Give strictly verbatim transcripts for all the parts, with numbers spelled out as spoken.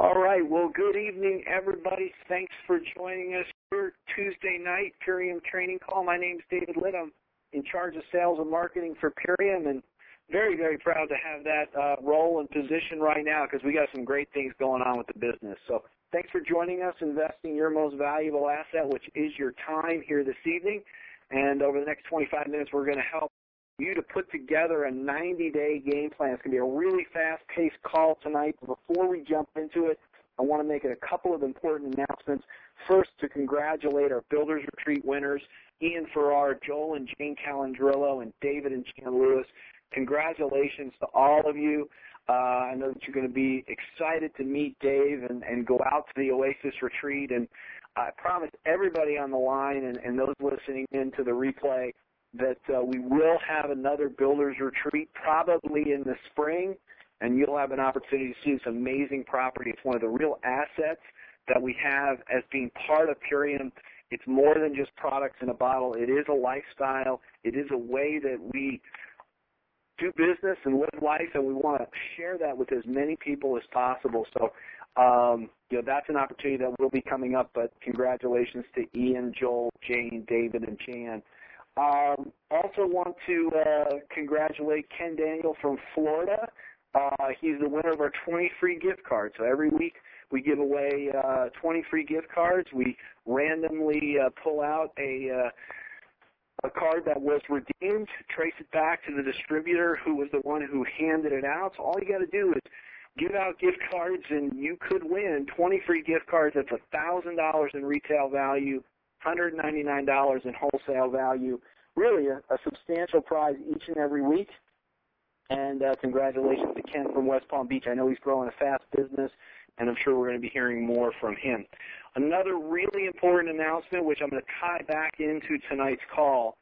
All right. Well, good evening, everybody. Thanks for joining us for Tuesday night Purium training call. My name's David Litt. I'm in charge of sales and marketing for Purium, and very, very proud to have that uh, role and position right now because we got some great things going on with the business. So thanks for joining us, investing your most valuable asset, which is your time here this evening. And over the next twenty-five minutes, we're going to help you to put together a ninety-day game plan. It's going to be a really fast-paced call tonight. Before we jump into it, I want to make a couple of important announcements. First, to congratulate our Builders Retreat winners, Ian Farrar, Joel and Jane Calandrillo, and David and Jan Lewis. Congratulations to all of you. Uh, I know that you're going to be excited to meet Dave and, and go out to the Oasis Retreat. And I promise everybody on the line and, and those listening in to the replay that uh, we will have another Builders Retreat probably in the spring, and you'll have an opportunity to see this amazing property. It's one of the real assets that we have as being part of Purium. It's more than just products in a bottle. It is a lifestyle. It is a way that we do business and live life, and we want to share that with as many people as possible. So, um, you know, that's an opportunity that will be coming up, but congratulations to Ian, Joel, Jane, David, and Jan. Um, also want to uh, congratulate Ken Daniel from Florida. Uh, he's the winner of our twenty free gift cards. So every week we give away uh, twenty free gift cards. We randomly uh, pull out a, uh, a card that was redeemed, trace it back to the distributor who was the one who handed it out. So all you got to do is give out gift cards, and you could win twenty free gift cards. That's one thousand dollars in retail value, one hundred ninety-nine dollars in wholesale value, really a, a substantial prize each and every week. And uh, congratulations to Ken from West Palm Beach. I know he's growing a fast business, and I'm sure we're going to be hearing more from him. Another really important announcement, which I'm going to tie back into tonight's call,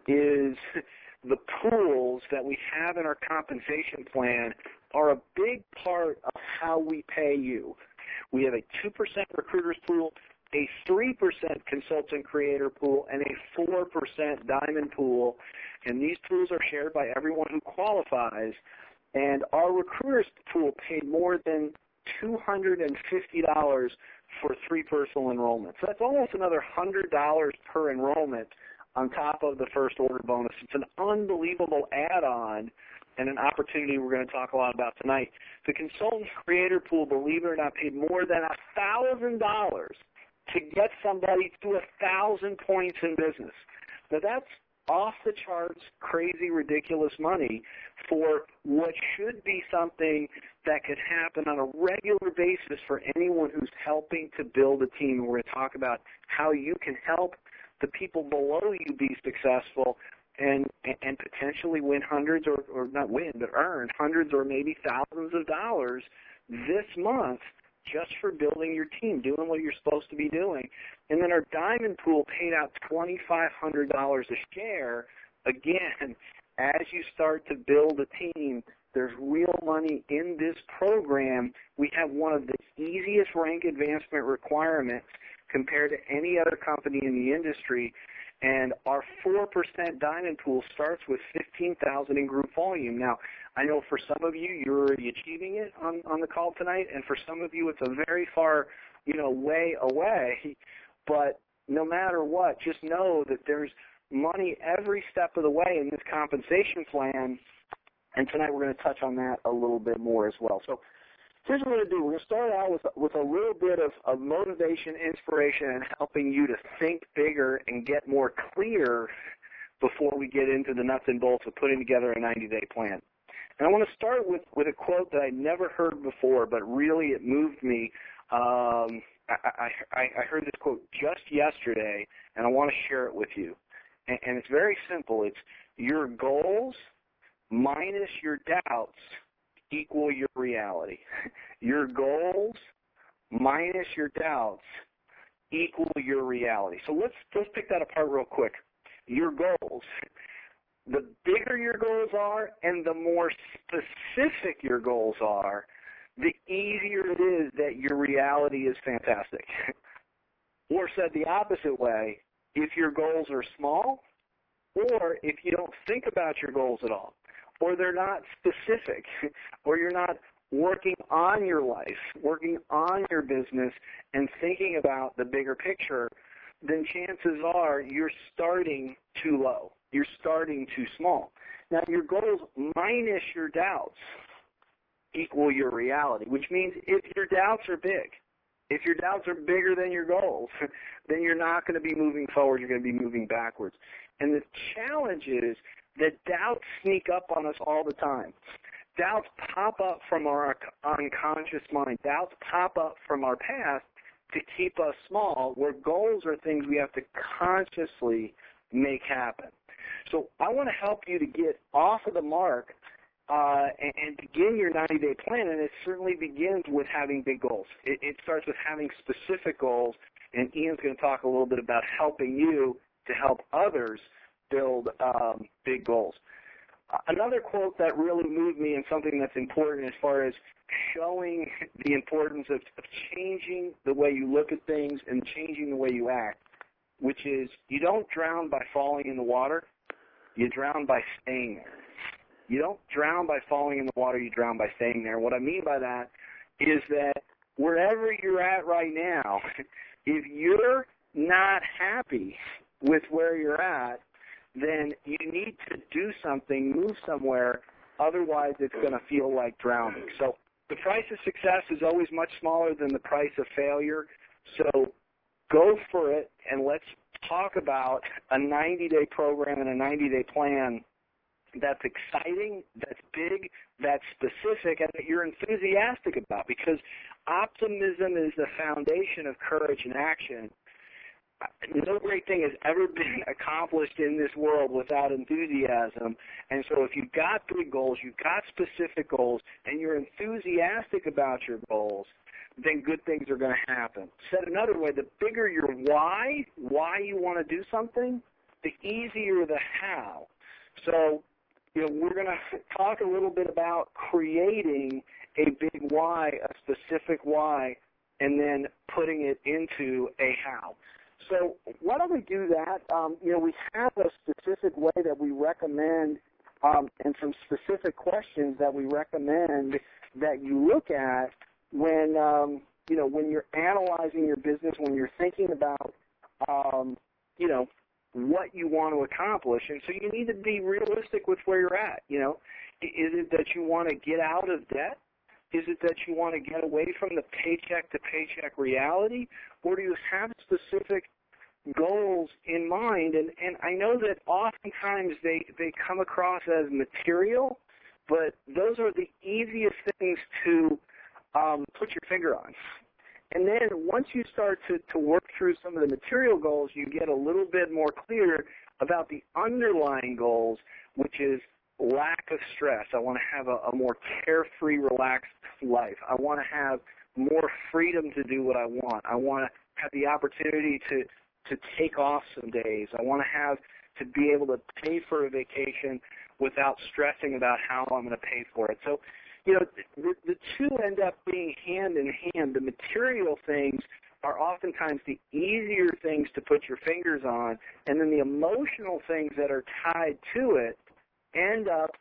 is the pools that we have in our compensation plan are a big part of how we pay you. We have a two percent recruiters pool, a three percent consultant creator pool, and a four percent diamond pool. And these pools are shared by everyone who qualifies. And our recruiters pool paid more than two hundred fifty dollars for three personal enrollments. So that's almost another one hundred dollars per enrollment on top of the first order bonus. It's an unbelievable add-on and an opportunity we're going to talk a lot about tonight. The consultant creator pool, believe it or not, paid more than one thousand dollars to get somebody to one thousand points in business. Now, that's off the charts, crazy, ridiculous money for what should be something that could happen on a regular basis for anyone who's helping to build a team. We're going to talk about how you can help the people below you be successful and and potentially win hundreds or, or not win, but earn hundreds or maybe thousands of dollars this month just for building your team, doing what you're supposed to be doing. And then our diamond pool paid out twenty-five hundred dollars a share. Again, as you start to build a team, there's real money in this program. We have one of the easiest rank advancement requirements compared to any other company in the industry. And our four percent diamond pool starts with fifteen thousand in group volume. Now, I know for some of you, you're already achieving it on, on the call tonight, and for some of you, it's a very far, you know, way away. But no matter what, just know that there's money every step of the way in this compensation plan, and tonight we're going to touch on that a little bit more as well. So here's what we're going to do. We're going to start out with, with a little bit of, of motivation, inspiration, and helping you to think bigger and get more clear before we get into the nuts and bolts of putting together a ninety-day plan. And I want to start with, with a quote that I never heard before, but really it moved me. Um, I, I, I heard this quote just yesterday, and I want to share it with you. And, and it's very simple. It's your goals minus your doubts equal your reality. Your goals minus your doubts equal your reality. So let's let's pick that apart real quick. Your goals. The bigger your goals are and the more specific your goals are, the easier it is that your reality is fantastic. Or said the opposite way, if your goals are small or if you don't think about your goals at all, or they're not specific, or you're not working on your life, working on your business, and thinking about the bigger picture, then chances are you're starting too low. You're starting too small. Now, your goals minus your doubts equal your reality, which means if your doubts are big, if your doubts are bigger than your goals, then you're not going to be moving forward. You're going to be moving backwards. And the challenge is that doubts sneak up on us all the time. Doubts pop up from our unconscious mind. Doubts pop up from our past to keep us small, where goals are things we have to consciously make happen. So I want to help you to get off of the mark uh, and, and begin your ninety-day plan, and it certainly begins with having big goals. It, it starts with having specific goals, and Ian's going to talk a little bit about helping you to help others build um, big goals. Another quote that really moved me, and something that's important as far as showing the importance of, of changing the way you look at things and changing the way you act, which is, you don't drown by falling in the water, you drown by staying there. You don't drown by falling in the water, you drown by staying there. What I mean by that is that wherever you're at right now, if you're not happy with where you're at, then you need to do something, move somewhere, otherwise it's going to feel like drowning. So the price of success is always much smaller than the price of failure, so go for it, and let's talk about a ninety-day program and a ninety-day plan that's exciting, that's big, that's specific, and that you're enthusiastic about, because optimism is the foundation of courage and action. No great thing has ever been accomplished in this world without enthusiasm. And so if you've got big goals, you've got specific goals, and you're enthusiastic about your goals, then good things are going to happen. Said another way, the bigger your why, why you want to do something, the easier the how. So, you know, we're going to talk a little bit about creating a big why, a specific why, and then putting it into a how. So why don't we do that? Um, you know, we have a specific way that we recommend um, and some specific questions that we recommend that you look at when, um, you know, when you're analyzing your business, when you're thinking about, um, you know, what you want to accomplish. And so you need to be realistic with where you're at. You know, is it that you want to get out of debt? Is it that you want to get away from the paycheck-to-paycheck reality, or do you have specific goals in mind? And, and I know that oftentimes they, they come across as material, but those are the easiest things to um, put your finger on. And then once you start to, to work through some of the material goals, you get a little bit more clear about the underlying goals, which is lack of stress. I want to have a, a more carefree, relaxed life. I want to have more freedom to do what I want. I want to have the opportunity to, to take off some days. I want to have to be able to pay for a vacation without stressing about how I'm going to pay for it. So, you know, the, the two end up being hand in hand. The material things are oftentimes the easier things to put your fingers on, and then the emotional things that are tied to it end up,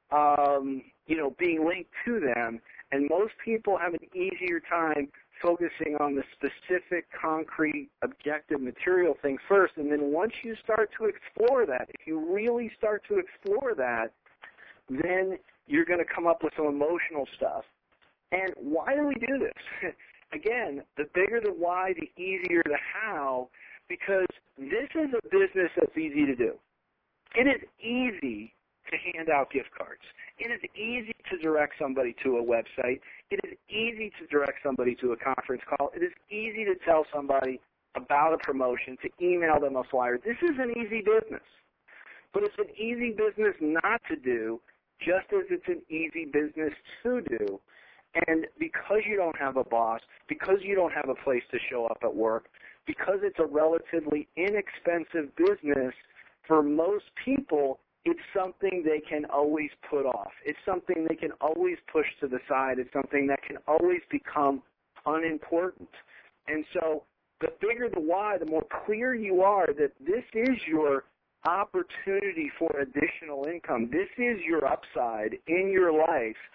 um, you know, being linked to them. And most people have an easier time focusing on the specific, concrete, objective material thing first. And then once you start to explore that, if you really start to explore that, then you're going to come up with some emotional stuff. And why do we do this? Again, the bigger the why, the easier the how, because this is a business that's easy to do. It is easy to hand out gift cards. It is easy to direct somebody to a website. It is easy to direct somebody to a conference call. It is easy to tell somebody about a promotion, to email them a flyer. This is an easy business. But it's an easy business not to do, just as it's an easy business to do. And because you don't have a boss, because you don't have a place to show up at work, because it's a relatively inexpensive business, for most people, it's something they can always put off. It's something they can always push to the side. It's something that can always become unimportant. And so the bigger the why, the more clear you are that this is your opportunity for additional income. This is your upside in your life.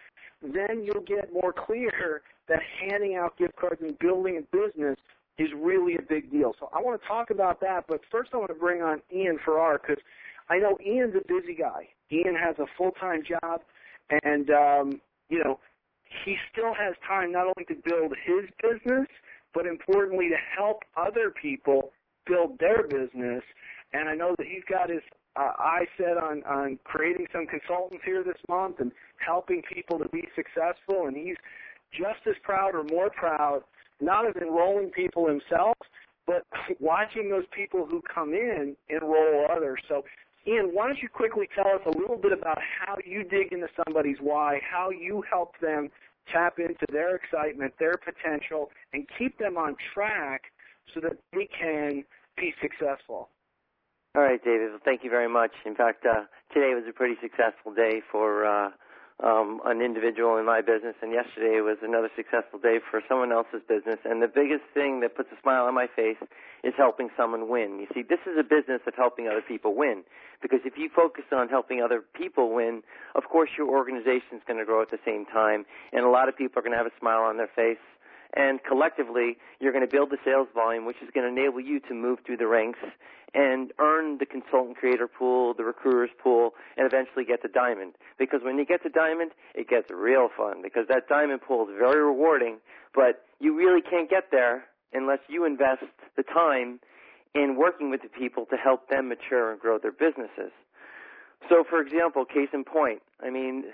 then you'll get more clear that handing out gift cards and building a business is really a big deal. So I want to talk about that, but first I want to bring on Ian Farrar because I know Ian's a busy guy. Ian has a full-time job, and, um, you know, he still has time not only to build his business, but importantly to help other people build their business. And I know that he's got his uh, eye set on, on creating some consultants here this month and helping people to be successful, and he's just as proud or more proud not of enrolling people himself, but watching those people who come in enroll others. So, Ian, why don't you quickly tell us a little bit about how you dig into somebody's why, how you help them tap into their excitement, their potential, and keep them on track so that they can be successful. All right, David. Well, thank you very much. In fact, uh, today was a pretty successful day for uh, um, an individual in my business, and yesterday was another successful day for someone else's business. And the biggest thing that puts a smile on my face is helping someone win. You see, this is a business of helping other people win, because if you focus on helping other people win, of course your organization is going to grow at the same time, and a lot of people are going to have a smile on their face. And collectively, you're going to build the sales volume, which is going to enable you to move through the ranks and earn the consultant creator pool, the recruiters pool, and eventually get to diamond. Because when you get to diamond, it gets real fun, because that diamond pool is very rewarding, but you really can't get there unless you invest the time in working with the people to help them mature and grow their businesses. So, for example, case in point, I mean,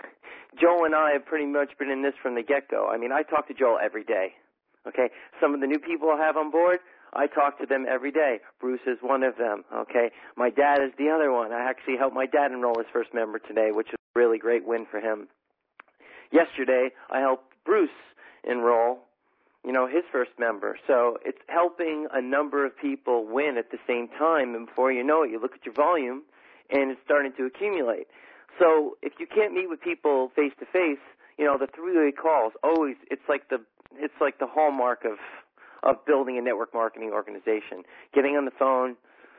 Joel and I have pretty much been in this from the get-go. I mean, I talk to Joel every day, okay? Some of the new people I have on board, I talk to them every day. Bruce is one of them, okay? My dad is the other one. I actually helped my dad enroll his first member today, which is a really great win for him. Yesterday, I helped Bruce enroll, you know, his first member. So it's helping a number of people win at the same time, and before you know it, you look at your volume, and it's starting to accumulate. So if you can't meet with people face to face, you know, the three-way calls always, it's like the it's like the hallmark of of building a network marketing organization. Getting on the phone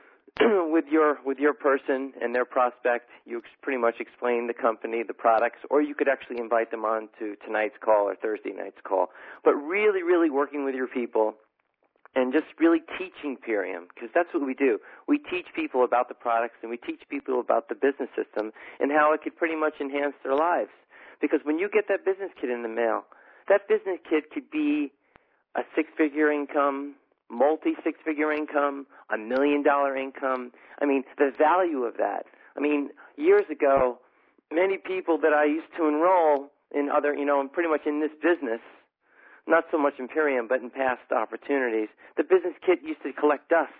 with your with your person and their prospect, you ex- pretty much explain the company, the products, or you could actually invite them on to tonight's call or Thursday night's call. But really, really working with your people and just really teaching Purium, because that's what we do. We teach people about the products, and we teach people about the business system and how it could pretty much enhance their lives. Because when you get that business kit in the mail, that business kit could be a six-figure income, multi-six-figure income, a million-dollar income. I mean, the value of that. I mean, years ago, many people that I used to enroll in other, you know, pretty much in this business, not so much in Purium, but in past opportunities, the business kit used to collect dust.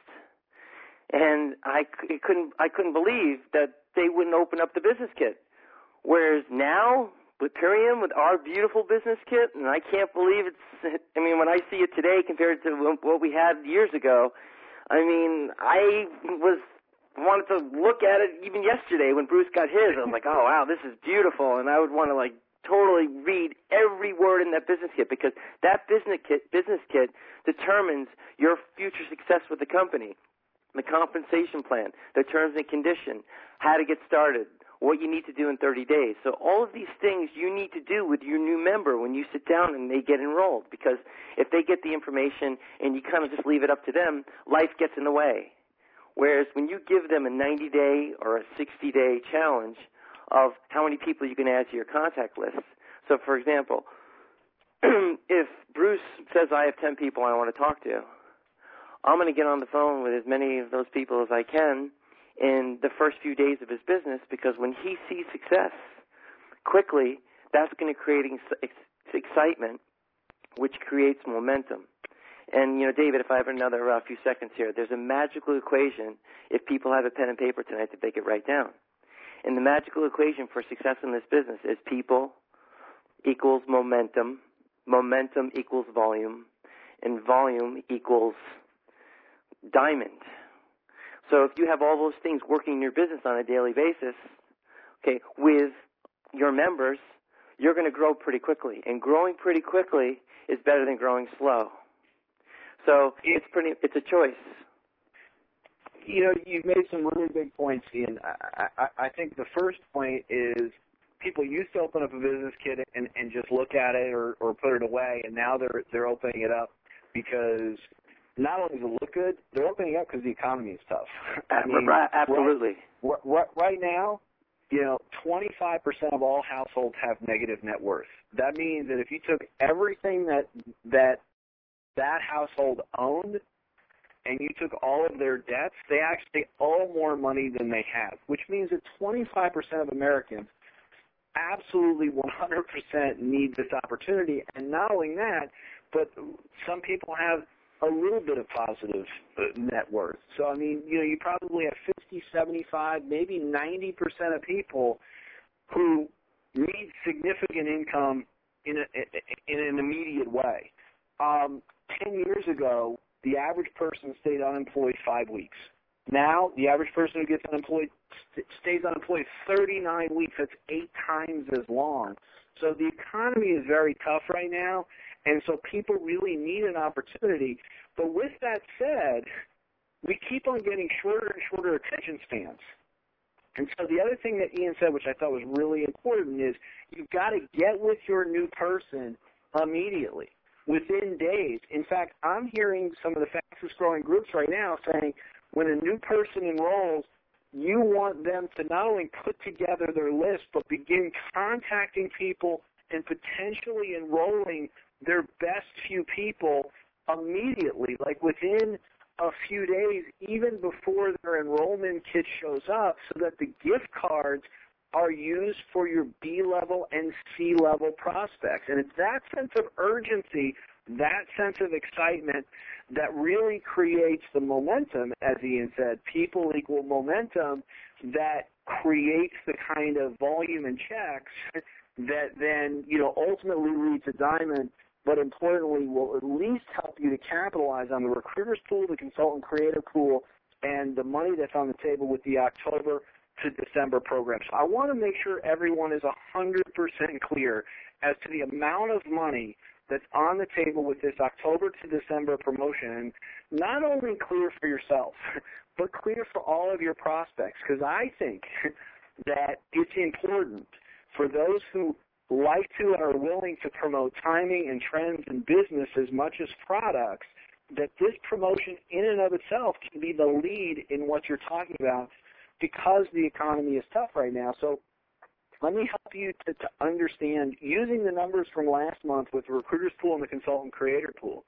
And I couldn't, I couldn't believe that they wouldn't open up the business kit. Whereas now, with Purium, with our beautiful business kit, and I can't believe it's, I mean, when I see it today compared to what we had years ago, I mean, I was, wanted to look at it even yesterday when Bruce got his. I was like, oh, wow, this is beautiful. And I would want to, like, totally read every word in that business kit, because that business kit, business kit determines your future success with the company, the compensation plan, the terms and condition, how to get started, what you need to do in thirty days. So all of these things you need to do with your new member when you sit down and they get enrolled, because if they get the information and you kind of just leave it up to them, life gets in the way. Whereas when you give them a ninety-day or a sixty-day challenge of how many people you can add to your contact list. So, for example, if Bruce says, I have ten people I want to talk to, I'm going to get on the phone with as many of those people as I can in the first few days of his business, because when he sees success quickly, that's going to create ex- excitement, which creates momentum. And, you know, David, if I have another uh, few seconds here, there's a magical equation, if people have a pen and paper tonight, that they could write down. And the magical equation for success in this business is people equals momentum, momentum equals volume, and volume equals diamond. So if you have all those things working in your business on a daily basis, okay, with your members, you're going to grow pretty quickly. And growing pretty quickly is better than growing slow. So it's pretty, it's a choice. You know, you've made some really big points, Ian. I, I, I think the first point is people used to open up a business kit and, and just look at it or, or put it away, and now they're they're opening it up because not only does it look good, they're opening it up because the economy is tough. I mean, absolutely. Right, right, right now, you know, twenty-five percent of all households have negative net worth. That means that if you took everything that that that household owned and you took all of their debts, they actually owe more money than they have, which means that twenty-five percent of Americans absolutely one hundred percent need this opportunity. And not only that, but some people have a little bit of positive net worth. So, I mean, you know, you probably have fifty, seventy-five, maybe ninety percent of people who need significant income in, a, in an immediate way. Um, ten years ago, the average person stayed unemployed five weeks. Now, the average person who gets unemployed st- stays unemployed thirty-nine weeks. That's eight times as long. So the economy is very tough right now, and so people really need an opportunity. But with that said, we keep on getting shorter and shorter attention spans. And so the other thing that Ian said, which I thought was really important, is you've got to get with your new person immediately, within days. In fact, I'm hearing some of the fastest growing groups right now saying when a new person enrolls, you want them to not only put together their list, but begin contacting people and potentially enrolling their best few people immediately, like within a few days, even before their enrollment kit shows up, so that the gift cards are used for your B-level and C-level prospects. And it's that sense of urgency, that sense of excitement that really creates the momentum, as Ian said. People equal momentum that creates the kind of volume and checks that then, you know, ultimately leads to Diamond, but importantly will at least help you to capitalize on the recruiters pool, the consultant creator pool, and the money that's on the table with the October to December program. So I want to make sure everyone is one hundred percent clear as to the amount of money that's on the table with this October to December promotion, not only clear for yourself, but clear for all of your prospects, because I think that it's important for those who like to and are willing to promote timing and trends in business as much as products, that this promotion in and of itself can be the lead in what you're talking about because the economy is tough right now. So let me help you to, to understand, using the numbers from last month with the recruiters pool and the consultant creator pool.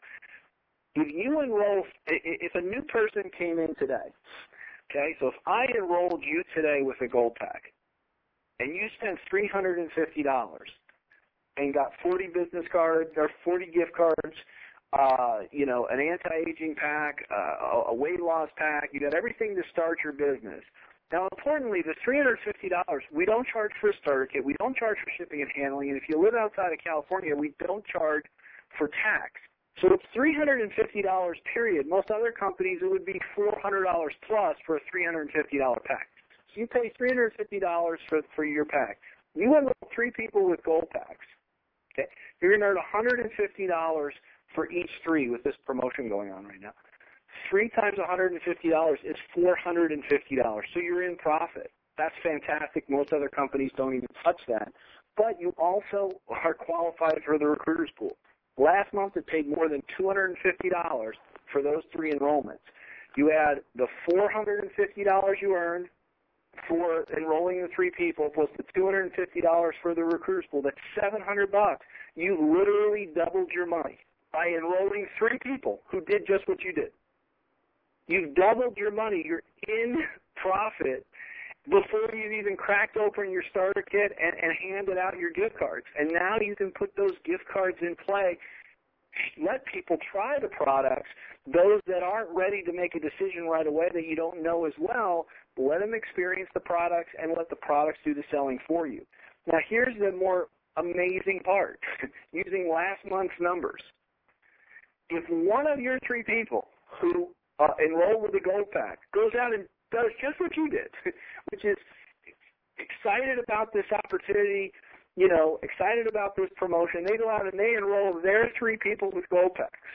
If you enroll, if a new person came in today, okay, so if I enrolled you today with a gold pack and you spent three hundred fifty dollars and got forty business cards or forty gift cards, uh, you know, an anti-aging pack, uh, a weight loss pack, you got everything to start your business. Now, importantly, the three hundred fifty dollars, we don't charge for a starter kit. We don't charge for shipping and handling. And if you live outside of California, we don't charge for tax. So it's three hundred fifty dollars, period. Most other companies, it would be four hundred dollars plus for a three hundred fifty dollars pack. So you pay three hundred fifty dollars for, for your pack. You enroll three people with gold packs. Okay, you're going to earn one hundred fifty dollars for each three with this promotion going on right now. Three times one hundred fifty dollars is four hundred fifty dollars. So you're in profit. That's fantastic. Most other companies don't even touch that. But you also are qualified for the recruiters pool. Last month it paid more than two hundred fifty dollars for those three enrollments. You add the four hundred fifty dollars you earned for enrolling the three people plus the two hundred fifty dollars for the recruiters pool. That's seven hundred bucks. You literally doubled your money by enrolling three people who did just what you did. You've doubled your money. You're in profit before you've even cracked open your starter kit and, and handed out your gift cards. And now you can put those gift cards in play. Let people try the products. Those that aren't ready to make a decision right away that you don't know as well, let them experience the products and let the products do the selling for you. Now, here's the more amazing part. Using last month's numbers, if one of your three people who uh, enroll with the gold pack goes out and does just what you did, which is excited about this opportunity, you know, excited about this promotion, they go out and they enroll their three people with gold packs.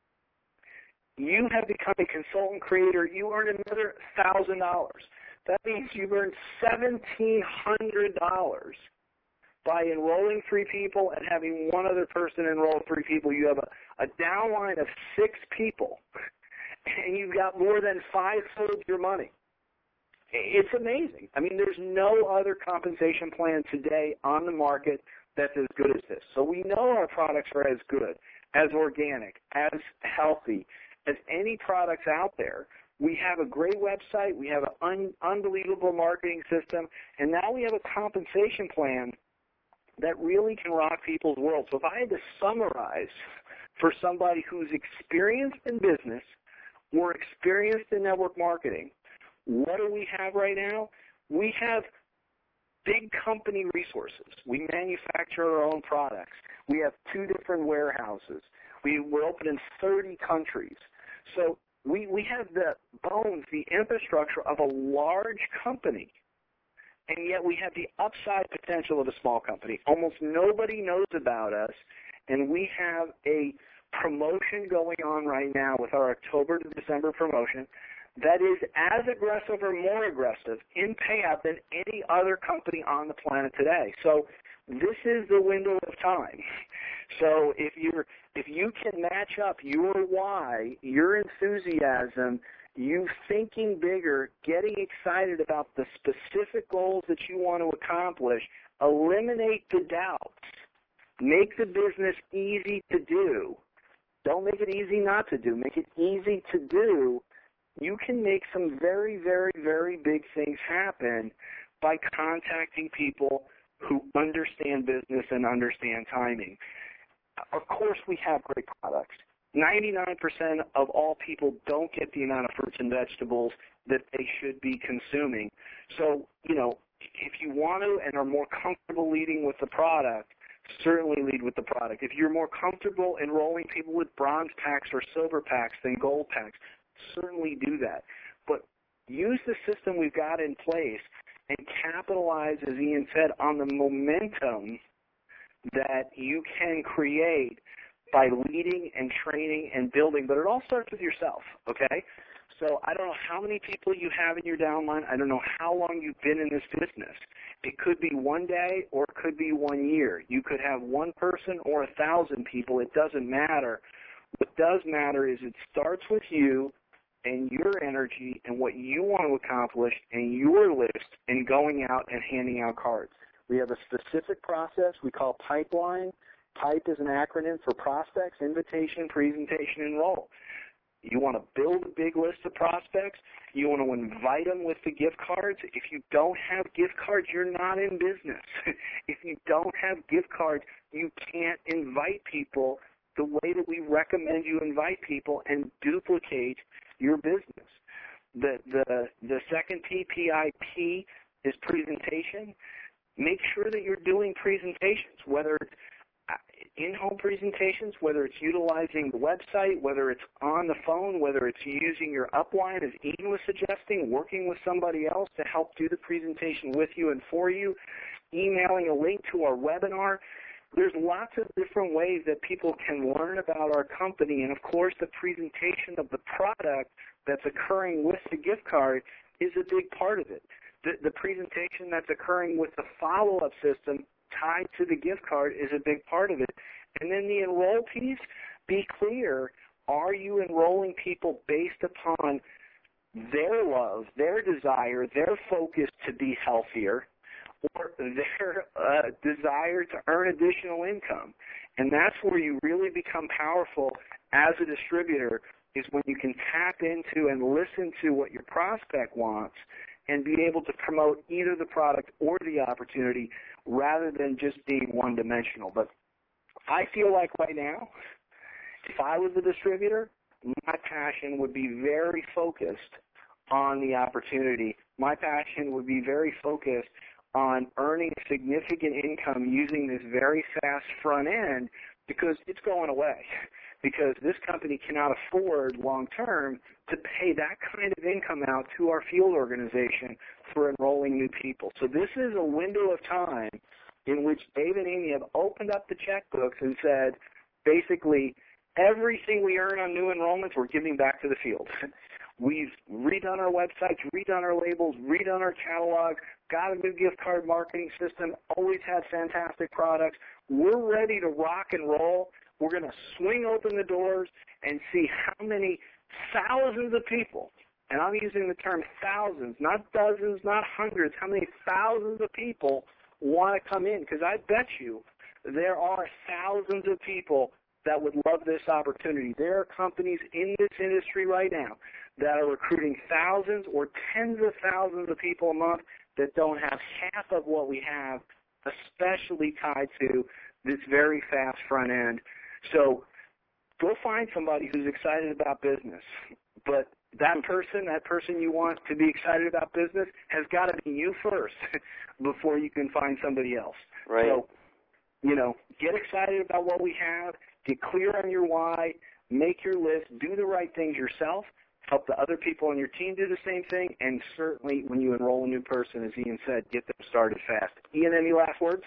You have become a consultant creator. You earn another one thousand dollars. That means you've earned seventeen hundred dollars by enrolling three people and having one other person enroll three people, you have a, a downline of six people, and you've got more than five-fold your money. It's amazing. I mean, there's no other compensation plan today on the market that's as good as this. So we know our products are as good, as organic, as healthy as any products out there. We have a great website. We have an un- unbelievable marketing system. And now we have a compensation plan that really can rock people's world. So if I had to summarize for somebody who's experienced in business or experienced in network marketing, what do we have right now? We have big company resources. We manufacture our own products. We have two different warehouses. We, we're open in thirty countries. So we, we have the bones, the infrastructure of a large company, and yet we have the upside potential of a small company. Almost nobody knows about us, and we have a promotion going on right now with our October to December promotion that is as aggressive or more aggressive in payout than any other company on the planet today. So this is the window of time. So if you're if you can match up your why, your enthusiasm, you thinking bigger, getting excited about the specific goals that you want to accomplish, eliminate the doubts, make the business easy to do. Don't make it easy not to do. Make it easy to do. You can make some very, very, very big things happen by contacting people who understand business and understand timing. Of course, we have great products. ninety-nine percent of all people don't get the amount of fruits and vegetables that they should be consuming. So, you know, if you want to and are more comfortable leading with the product, certainly lead with the product. If you're more comfortable enrolling people with bronze packs or silver packs than gold packs, certainly do that. But use the system we've got in place and capitalize, as Ian said, on the momentum that you can create by leading and training and building. But it all starts with yourself, okay? So I don't know how many people you have in your downline. I don't know how long you've been in this business. It could be one day or it could be one year. You could have one person or a thousand people. It doesn't matter. What does matter is it starts with you and your energy and what you want to accomplish and your list and going out and handing out cards. We have a specific process we call pipeline. PIPE is an acronym for prospects, invitation, presentation, enroll. You want to build a big list of prospects. You want to invite them with the gift cards. If you don't have gift cards, you're not in business. If you don't have gift cards, you can't invite people the way that we recommend you invite people and duplicate your business. The the the second P, P I P, is presentation. Make sure that you're doing presentations, whether it's in-home presentations, whether it's utilizing the website, whether it's on the phone, whether it's using your upline, as Ian was suggesting, working with somebody else to help do the presentation with you and for you, emailing a link to our webinar. There's lots of different ways that people can learn about our company, and of course the presentation of the product that's occurring with the gift card is a big part of it. The, the presentation that's occurring with the follow-up system tied to the gift card is a big part of it. And then the enroll piece, be clear, are you enrolling people based upon their love, their desire, their focus to be healthier, or their uh, desire to earn additional income? And that's where you really become powerful as a distributor, is when you can tap into and listen to what your prospect wants and be able to promote either the product or the opportunity rather than just being one-dimensional. But I feel like right now, if I was a distributor, my passion would be very focused on the opportunity. My passion would be very focused on earning significant income using this very fast front end, because it's going away. Because this company cannot afford long-term to pay that kind of income out to our field organization for enrolling new people. So this is a window of time in which Dave and Amy have opened up the checkbooks and said, basically, everything we earn on new enrollments, we're giving back to the field. We've redone our websites, redone our labels, redone our catalog, got a new gift card marketing system, always had fantastic products. We're ready to rock and roll. We're going to swing open the doors and see how many thousands of people, and I'm using the term thousands, not dozens, not hundreds, how many thousands of people want to come in, because I bet you there are thousands of people that would love this opportunity. There are companies in this industry right now that are recruiting thousands or tens of thousands of people a month that don't have half of what we have, especially tied to this very fast front end. So go find somebody who's excited about business. But that person, that person you want to be excited about business has got to be you first before you can find somebody else. Right. So, you know, get excited about what we have, get clear on your why, make your list, do the right things yourself, help the other people on your team do the same thing, and certainly when you enroll a new person, as Ian said, get them started fast. Ian, any last words?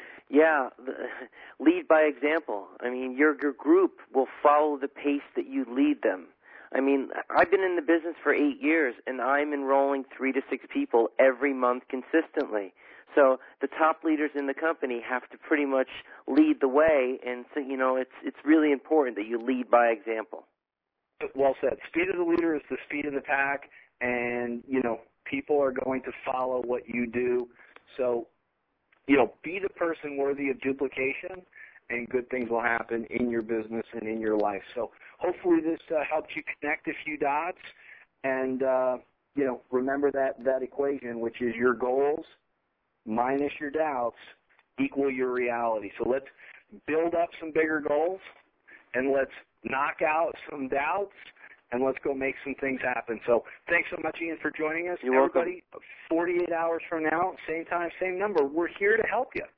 Yeah, the, lead by example. I mean, your, your group will follow the pace that you lead them. I mean, I've been in the business for eight years, and I'm enrolling three to six people every month consistently. So the top leaders in the company have to pretty much lead the way, and so, you know, it's it's really important that you lead by example. Well said. Speed of the leader is the speed of the pack, and, you know, people are going to follow what you do. So, you know, be the person worthy of duplication, and good things will happen in your business and in your life. So hopefully this uh, helped you connect a few dots, and, uh, you know, remember that, that equation, which is your goals minus your doubts equal your reality. So let's build up some bigger goals, and let's knock out some doubts, and let's go make some things happen. So thanks so much, Ian, for joining us. You're Everybody, welcome. forty-eight hours from now, same time, same number, we're here to help you.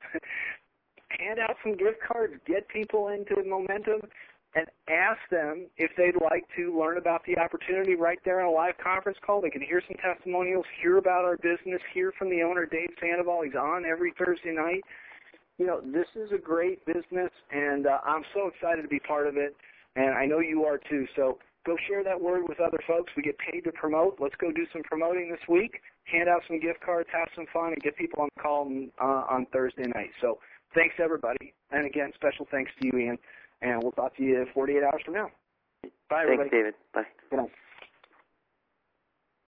Hand out some gift cards, get people into momentum, and ask them if they'd like to learn about the opportunity right there on a live conference call. They can hear some testimonials, hear about our business, hear from the owner, Dave Sandoval. He's on every Thursday night. You know, this is a great business, and uh, I'm so excited to be part of it, and I know you are too. So go share that word with other folks. We get paid to promote. Let's go do some promoting this week, hand out some gift cards, have some fun, and get people on the call uh, on Thursday night. So thanks, everybody. And, again, special thanks to you, Ian. And we'll talk to you forty-eight hours from now. Bye, everybody. Thanks, David. Bye. Good night.